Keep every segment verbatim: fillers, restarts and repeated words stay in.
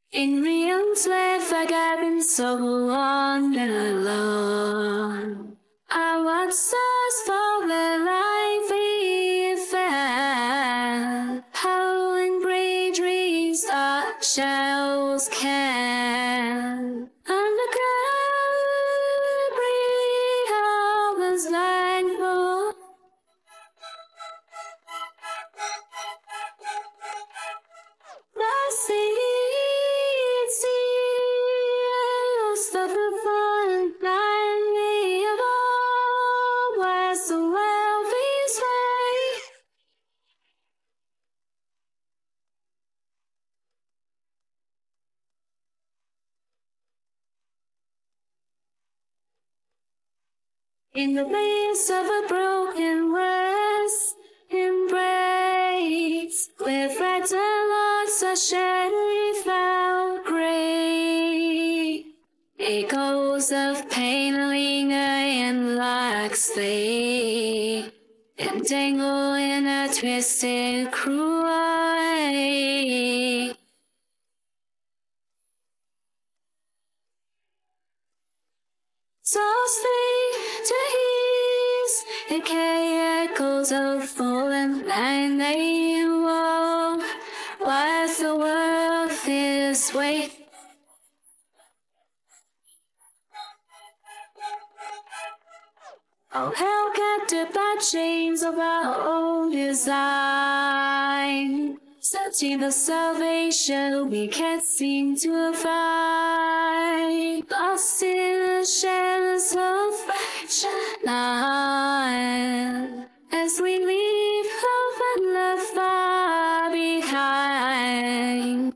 In realms where I've been so long and alone, I watch stars fall where life is fell. Howling great dreams our shells can. Underground, breathe all was blindfold. The sea, seals of the fun, blind me of all, was the wealthy's way. In the midst of a broken west embrace, with fragile lots of shadowy felt great. Echoes of pain linger and like sleep, entangled in a twisted, cruel way. Softly to ease, decay echoes of fallen land they walk, while the world is wait. Oh, hell captive by chains of our own design, searching the salvation we can't seem to find, lost in the shadows of fractured night, as we leave hope and love far behind.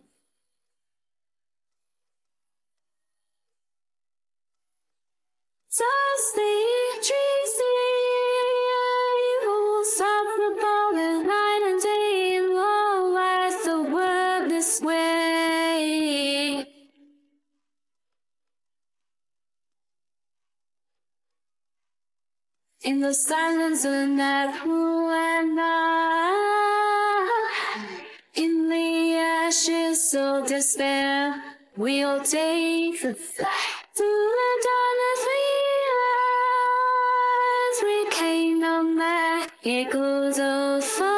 Softly, trees evils of the fallen night and day, and all lies the world this way. In the silence of the night, who and I, in the ashes of despair, we'll take the flight to the darkness we rise. We came on back, echoes of fire.